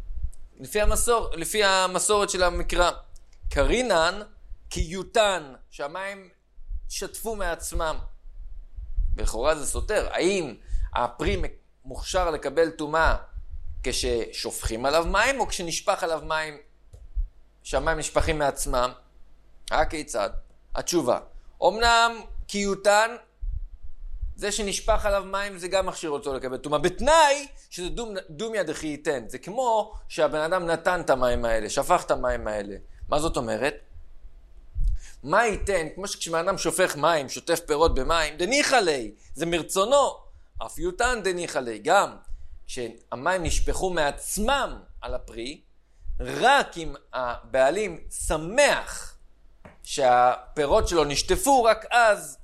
לפי המסורת של המקרא. קרינן קיוטן, שהמים שטפו מעצמם. ולכאורה זה סותר. האם הפרי מוכשר לקבל תומה כששופכים עליו מים, או כשנשפך עליו מים, שהמים נשפכים מעצמם? כיצד? התשובה. אמנם קיוטן, זה שנשפך עליו מים זה גם מכשיר אותו לקבל תומה, בתנאי שזה דומיה דכי ייתן. זה כמו שהבן אדם נתן את המים האלה, שפך את המים האלה. מה זאת אומרת? מה ייתן? כמו שכשבן אדם שופך מים, שוטף פירות במים, דניחא ליה, זה מרצונו. אף יותן דניחא ליה. גם כשהמים נשפכו מעצמם על הפרי, רק אם הבעלים שמח שהפירות שלו נשטפו, רק אז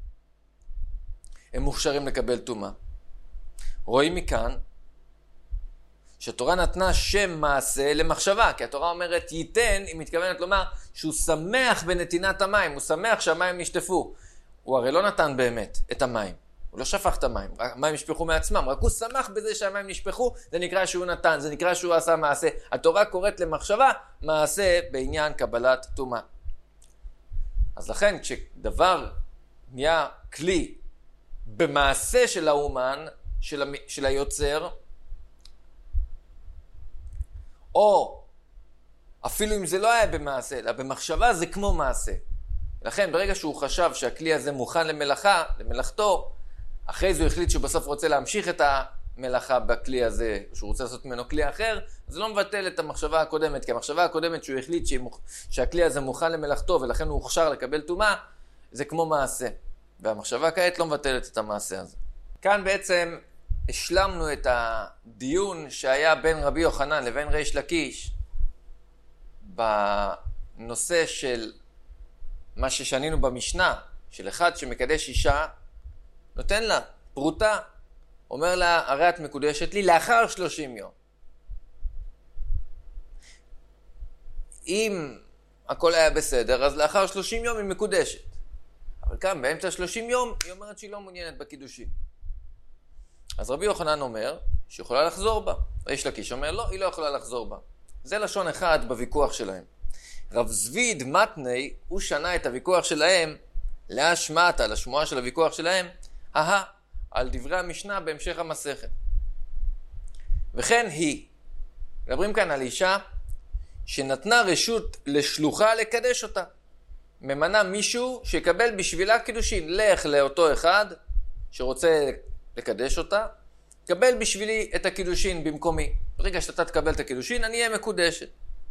הם מוכשרים לקבל תומה. רואים מכאן שהתורה נתנה שם מעשה למחשבה, כי התורה אומרת ייתן, היא מתכוונת לומר שהוא שמח בנתינת המים, הוא שמח שהמים נשטפו. הוא הרי לא נתן באמת את המים, הוא לא שפך את המים, המים נשפכו מעצמם, רק הוא שמח בזה שהמים נשפכו, זה נקרא שהוא נתן, זה נקרא שהוא עשה מעשה. התורה קוראת למחשבה מעשה בעניין קבלת תומה. אז לכן כשדבר נהיה כלי במעשה של האומן, של היוצר, או אפילו אם זה לא היה במעשה, אלא במחשבה, זה כמו מעשה. לכן ברגע שהוא חשב שהכלי הזה מוכן למלאכתו, אחרי זה הוא החליט שהוא בסוף רוצה להמשיך את המלאכה בכלי הזה, שהוא רוצה לעשות ממנו כלי אחר, אז זה לא מבטל את המחשבה הקודמת, כי המחשבה הקודמת שהוא החליט שהכלי הזה מוכן למלאכתו, ולכן הוא הוכשר לקבל טומאה, זה כמו מעשה. והמחשבה כעת לא מבטלת את המעשה הזה. כאן בעצם השלמנו את הדיון שהיה בין רבי יוחנן לבין ריש לקיש, בנושא של מה ששנינו במשנה, של אחד שמקדש אישה, נותן לה פרוטה, אומר לה, הרי את מקודשת לי לאחר 30 יום. אם הכל היה בסדר, אז לאחר 30 יום היא מקודשת. אבל כאן, באמצע 30 יום, היא אומרת שהיא לא מעוניינת בקידושים. אז רבי יוחנן אומר שהיא יכולה לחזור בה. ריש לקיש אומר, לא, היא לא יכולה לחזור בה. זה לשון אחד בוויכוח שלהם. רב זביד מתני, הוא שנה את הוויכוח שלהם, להשמעתה, לשמועה של הוויכוח שלהם, על דברי המשנה בהמשך המסכת. וכן היא, מדברים כאן על אישה שנתנה רשות לשלוחה לקדש אותה. ממנה מישהו שיקבל בשבילה קידושין. לך לאותו אחד שרוצה לקדש אותה, קבל בשבילי את הקידושין במקומי. ברגע שאתה תקבל את הקידושין, אני אהיה מקודשת.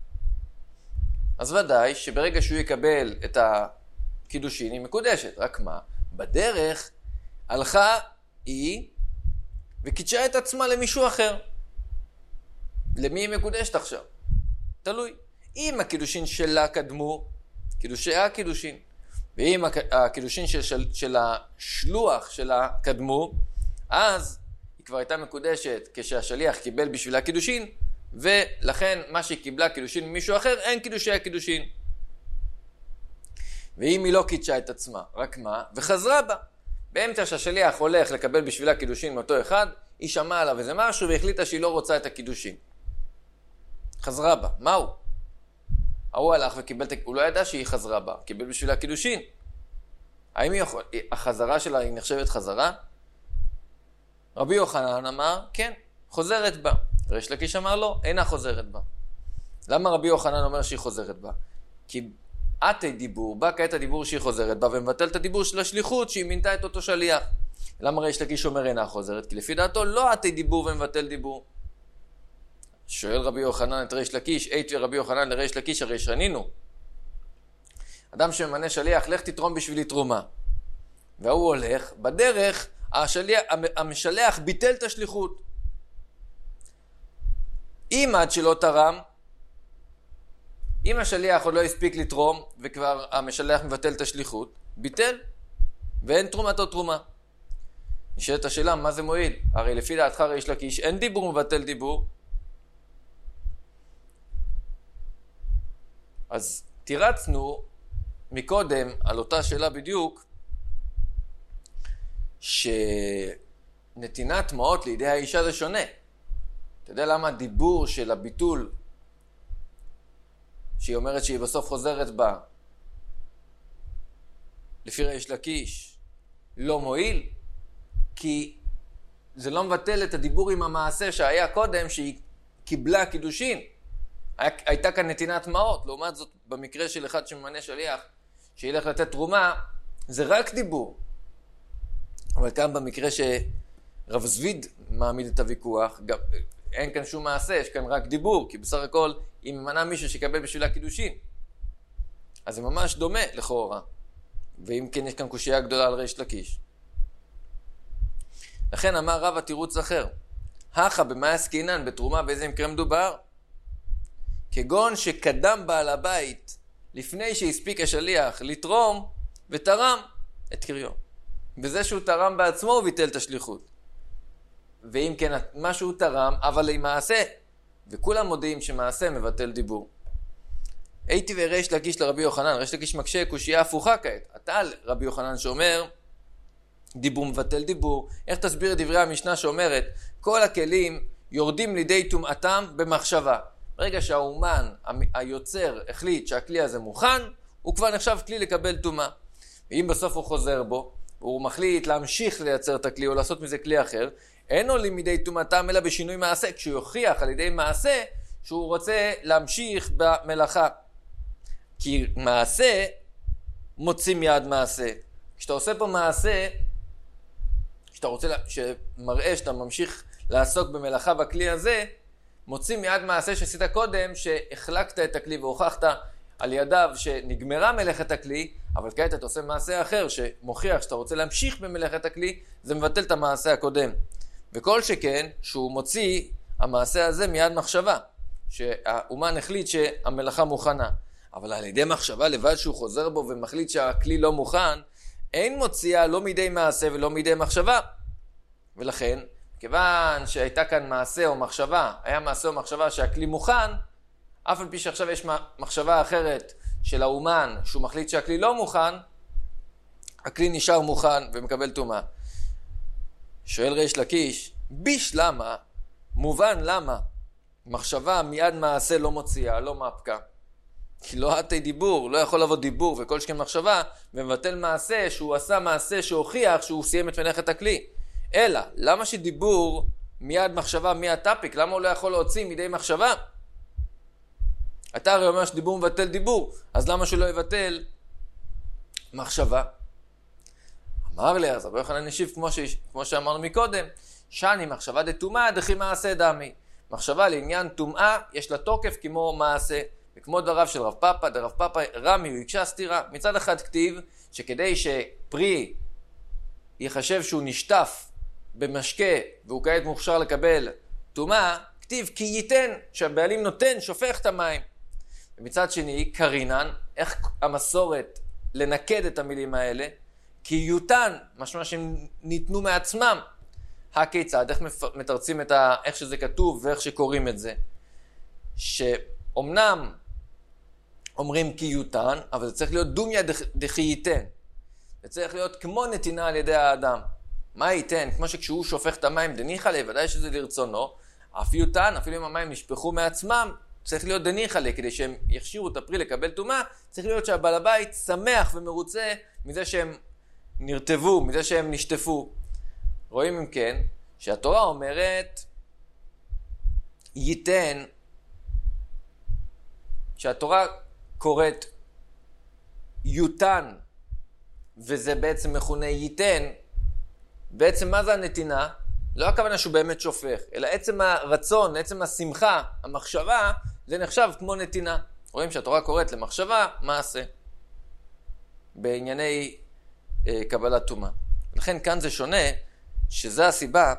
אז ודאי שברגע שהוא יקבל את הקידושין, היא מקודשת. רק מה? בדרך הלכה היא וקידשה את עצמה למישהו אחר. למי היא מקודשת עכשיו? תלוי. אם הקידושין שלה קדמו, קידושי הקידושין, ואם הקידושין של השלוח שלה קדמו, אז היא כבר הייתה מקודשת כשהשליח קיבל בשבילה קידושין, ולכן מה שהיא קיבלה קידושין ממישהו אחר, אין קידושי הקידושין. ואם היא לא קידשה את עצמה, רק מה? וחזרה בה. באמצע שהשליח הולך לקבל בשבילה קידושין מאותו אחד, היא שמעה עליו איזה משהו והחליטה שהיא לא רוצה את הקידושין. חזרה בה. מהו? הוא הלך וקיבל, הוא לא ידע שהיא חזרה בה, קיבל בשבילה קידושין. האם החזרה שלה היא נחשבת חזרה? רבי יוחנן אמר, כן, חוזרת בה. ריש לקיש אמר לא, אינה חוזרת בה. למה רבי יוחנן אומר שהיא חוזרת בה? כי עתי דיבור, בא כעת הדיבור שהיא חוזרת בה, ומבטל את הדיבור של השליחות שהיא מינתה את אותו שליח. למה ריש לקיש אומר אינה חוזרת? כי לפי דעתו לא עתי דיבור ומבטל דיבור. שואל רבי יוחנן את ריש לקיש, עת רבי יוחנן לריש לקיש, הרי שנינו. אדם שממנה שליח, לך תתרום בשבילי תרומה. והוא הולך, בדרך המשלח ביטל את השליחות. אם עד שלא תרם, אם השליח עוד לא הספיק לתרום, וכבר המשלח מבטל את השליחות, ביטל, ואין תרומתו תרומה. נשאלת השאלה, מה זה מועיל? הרי לפי דעתך ריש לקיש, אין דיבור מבטל דיבור. אז תירצנו מקודם על אותה שאלה בדיוק, שנתינת טמאות לידי האישה זה שונה. אתה יודע למה הדיבור של הביטול, שהיא אומרת שהיא בסוף חוזרת בה, לפי ריש לקיש, לא מועיל? כי זה לא מבטל את הדיבור עם המעשה שהיה קודם, שהיא קיבלה קידושין. הייתה כאן נתינת טמאות. לעומת זאת, במקרה של אחד שממנה שליח, שילך לתת תרומה, זה רק דיבור. אבל כאן במקרה שרב זביד מעמיד את הוויכוח, גם, אין כאן שום מעשה, יש כאן רק דיבור, כי בסך הכל היא ממנה מישהו שיקבל בשבילה קידושין. אז זה ממש דומה לכאורה. ואם כן יש כאן קושיה גדולה על ריש לקיש. לכן אמר רב התירוץ אחר, הכה במה עסקינן בתרומה באיזה מקרה מדובר? כגון שקדם בעל הבית לפני שהספיק השליח לתרום ותרם את קריו. בזה שהוא תרם בעצמו הוא ביטל את השליחות. ואם כן מה שהוא תרם, אבל למעשה, וכולם מודיעים שמעשה מבטל דיבור. הייתי וריש לקיש לרבי יוחנן, ריש לקיש מקשה קושייה הפוכה כעת. אתה על רבי יוחנן שאומר, דיבור מבטל דיבור. איך תסביר את דברי המשנה שאומרת, כל הכלים יורדים לידי טומאתם במחשבה. ברגע שהאומן, היוצר, החליט שהכלי הזה מוכן, הוא כבר נחשב כלי לקבל טומאה. ואם בסוף הוא חוזר בו, הוא מחליט להמשיך לייצר את הכלי או לעשות מזה כלי אחר, אין עולים מידי טומאתם אלא בשינוי מעשה, כשהוא יוכיח על ידי מעשה שהוא רוצה להמשיך במלאכה. כי מעשה מוציא מיד מעשה. כשאתה עושה פה מעשה, כשאתה רוצה שמראה שאתה ממשיך לעסוק במלאכה בכלי הזה, מוציא מיד מעשה שעשית קודם, שהחלקת את הכלי והוכחת על ידיו שנגמרה מלאכת הכלי, אבל כעת אתה עושה מעשה אחר שמוכיח שאתה רוצה להמשיך במלאכת הכלי, זה מבטל את המעשה הקודם. וכל שכן שהוא מוציא המעשה הזה מיד מחשבה, שהאומן החליט שהמלאכה מוכנה. אבל על ידי מחשבה לבד שהוא חוזר בו ומחליט שהכלי לא מוכן, אין מוציאה לא מידי מעשה ולא מידי מחשבה. ולכן, כיוון שהייתה כאן מעשה או מחשבה, היה מעשה או מחשבה שהכלי מוכן, אף על פי שעכשיו יש מחשבה אחרת של האומן שהוא מחליט שהכלי לא מוכן, הכלי נשאר מוכן ומקבל טומאה. שואל ריש לקיש, ביש למה? מובן למה? מחשבה מיד מעשה לא מוציאה, לא מפקה. כי לא עתי דיבור, לא יכול לבוא דיבור וכל שכן מחשבה, ומבטל מעשה שהוא עשה מעשה שהוכיח שהוא סיים את מלאכת הכלי. אלא, למה שדיבור מיד מחשבה מיד טפיק? למה הוא לא יכול להוציא מידי מחשבה? אתה הרי אומר שדיבור מבטל דיבור, אז למה שלא יבטל מחשבה? אמר לי, אז רבי יוחנן השיב כמו שאמרנו מקודם, שאני מחשבה דטומאה דכי מעשה דמי. מחשבה לעניין טומאה יש לה תוקף כמו מעשה. וכמו דבריו של רב פאפא, דרב פאפא רמי הוא הקשה סתירה. מצד אחד כתיב שכדי שפרי יחשב שהוא נשטף במשקה והוא כעת מוכשר לקבל טומאה, כתיב כי ייתן, שהבעלים נותן, שופך את המים. ומצד שני, קרינן, איך המסורת לנקד את המילים האלה? כי יותן, משמע שהם ניתנו מעצמם. הכיצד, איך מתרצים איך שזה כתוב ואיך שקוראים את זה? שאומנם אומרים כי יותן, אבל זה צריך להיות דומיה דכי ייתן. זה צריך להיות כמו נתינה על ידי האדם. מה ייתן? כמו שכשהוא שופך את המים דניחה לי, ודאי שזה לרצונו, אף יותן, אפילו אם המים נשפכו מעצמם, צריך להיות דניחה לי, כדי שהם יכשירו את הפרי לקבל טומאה, צריך להיות שהבעל הבית שמח ומרוצה מזה שהם נרטבו, מזה שהם נשטפו. רואים אם כן, שהתורה אומרת ייתן, שהתורה קוראת יותן, וזה בעצם מכונה ייתן, בעצם מה זה הנתינה? לא הכוונה שהוא באמת שופך, אלא עצם הרצון, עצם השמחה, המחשבה, זה נחשב כמו נתינה. רואים שהתורה קוראת למחשבה מעשה, בענייני קבלת טומאה. לכן כאן זה שונה, שזה הסיבה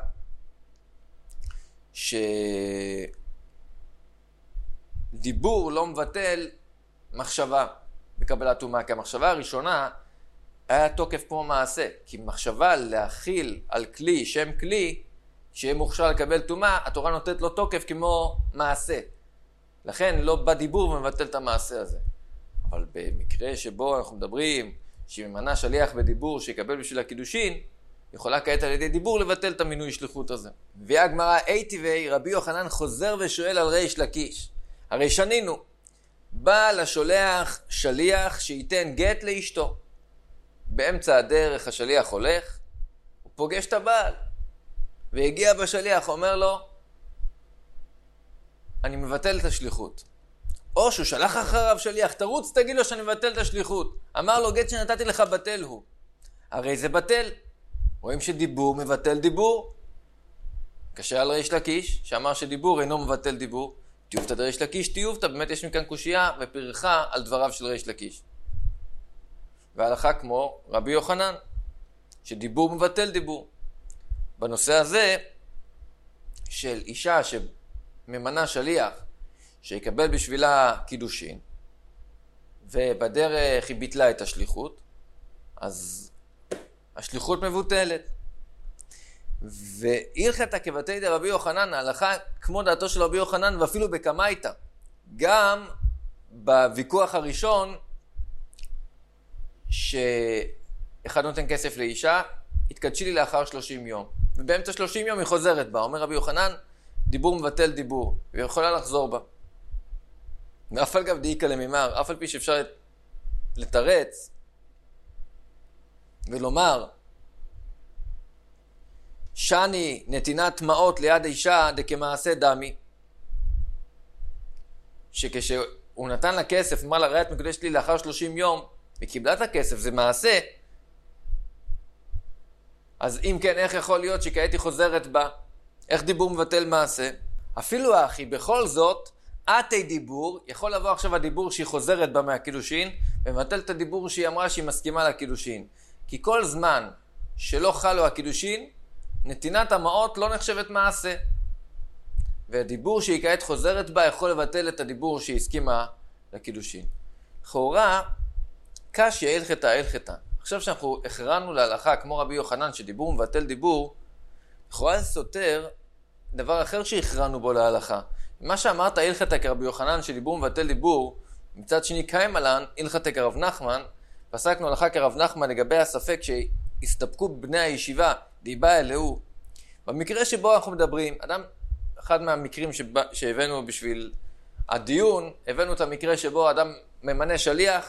שדיבור לא מבטל מחשבה בקבלת טומאה, כי המחשבה הראשונה היה תוקף כמו מעשה, כי מחשבה להכיל על כלי, שם כלי, שיהיה מוכשר לקבל טומאה, התורה נותנת לו תוקף כמו מעשה. לכן לא בדיבור ומבטל את המעשה הזה. אבל במקרה שבו אנחנו מדברים שממנה שליח בדיבור שיקבל בשביל הקידושין, יכולה כעת על ידי דיבור לבטל את המינוי שליחות הזה. והגמרא איתי רבי יוחנן חוזר ושואל על ריש לקיש. הרי שנינו, בא לשולח שליח שייתן גט לאשתו. באמצע הדרך השליח הולך, הוא פוגש את הבעל, והגיע בשליח, אומר לו, אני מבטל את השליחות. או שהוא שלח אחריו שליח, תרוץ תגיד לו שאני מבטל את השליחות. אמר לו, גט שנתתי לך בטל הוא. הרי זה בטל. רואים שדיבור מבטל דיבור. קשה על ריש לקיש, שאמר שדיבור אינו מבטל דיבור. תיובתא דריש לקיש תיובתא, באמת יש מכאן קושייה ופרחה על דבריו של ריש לקיש. והלכה כמו רבי יוחנן, שדיבור מבטל דיבור. בנושא הזה של אישה שממנה שליח, שיקבל בשבילה קידושין, ובדרך היא ביטלה את השליחות, אז השליחות מבוטלת. והלכתא כבתי דרבי יוחנן, ההלכה כמו דעתו של רבי יוחנן, ואפילו בקמייתא. גם בוויכוח הראשון, שאחד נותן כסף לאישה, התקדשי לי לאחר 30 יום. ובאמצע 30 יום היא חוזרת בה. אומר רבי יוחנן, דיבור מבטל דיבור. והיא יכולה לחזור בה. ואף על גב דאיקא למימר, אף על פי שאפשר לתרץ ולומר שני נתינת מעות ליד אישה דכמעשה דמי, שכשהוא נתן לה כסף, אמר לה ראית מקודשת לי לאחר 30 יום, וקיבלה את הכסף, זה מעשה. אז אם כן, איך יכול להיות שכעת היא חוזרת בה? איך דיבור מבטל מעשה? אפילו האחי, בכל זאת, עתי דיבור, יכול לבוא עכשיו הדיבור שהיא חוזרת בה מהקידושין, ומבטל את הדיבור שהיא אמרה שהיא מסכימה לקידושין. כי כל זמן שלא חלו הקידושין, נתינת המעות לא נחשבת מעשה. והדיבור שהיא כעת חוזרת בה יכול לבטל את הדיבור שהיא הסכימה לקידושין. לכאורה, קשיא הלכתה. עכשיו שאנחנו הכרענו להלכה כמו רבי יוחנן שדיבור מבטל דיבור, לכאורה זה סותר דבר אחר שהכרענו בו להלכה. מה שאמרת הלכתה כרבי יוחנן שדיבור מבטל דיבור, מצד שני קיים עלן הלכתה כרב נחמן, פסקנו הלכה כרב נחמן לגבי הספק שהסתפקו בני הישיבה דיבה אלוהו. במקרה שבו אנחנו מדברים, אחד מהמקרים שהבאנו בשביל הדיון, הבאנו את המקרה שבו אדם ממנה שליח,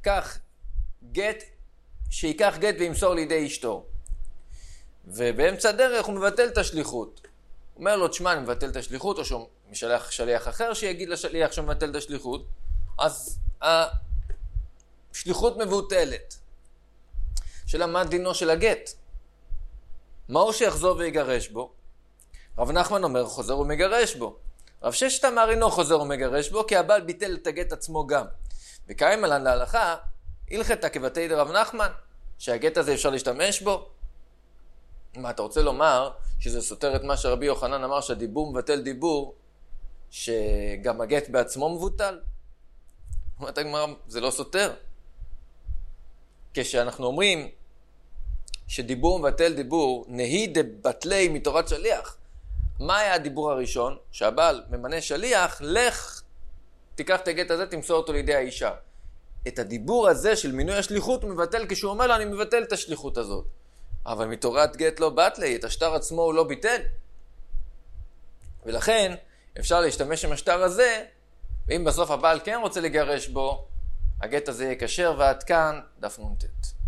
שיקח גט וימסור לידי אשתו. ובאמצע הדרך הוא מבטל את השליחות. הוא אומר לו, תשמע, אני מבטל את השליחות, או שהוא משלח שליח אחר שיגיד לשליח שהוא מבטל את השליחות. אז השליחות מבוטלת. שאלה, מה דינו של הגט? מהו שיחזור ויגרש בו? רב נחמן אומר, חוזר ומגרש בו. רב ששת אמר, אינו חוזר ומגרש בו, כי הבעל ביטל את הגט עצמו גם. וקיים עלן להלכה, הלכתה כבתי דרב נחמן, שהגט הזה אפשר להשתמש בו. מה אתה רוצה לומר? שזה סותר את מה שרבי יוחנן אמר, שהדיבור מבטל דיבור, שגם הגט בעצמו מבוטל? אומרת הגמרא, זה לא סותר. כשאנחנו אומרים שדיבור מבטל דיבור, נהי דבטלי מתורת שליח. מה היה הדיבור הראשון? שהבעל ממנה שליח, לך תיקח את הגט הזה, תמסור אותו לידי האישה. את הדיבור הזה של מינוי השליחות הוא מבטל כשהוא אומר לו, אני מבטל את השליחות הזאת. אבל מתורת גט לא בטלי, את השטר עצמו הוא לא ביטל. ולכן אפשר להשתמש עם השטר הזה, ואם בסוף הבעל כן רוצה לגרש בו, הגט הזה יהיה כשר, ועד כאן דף נ"ט.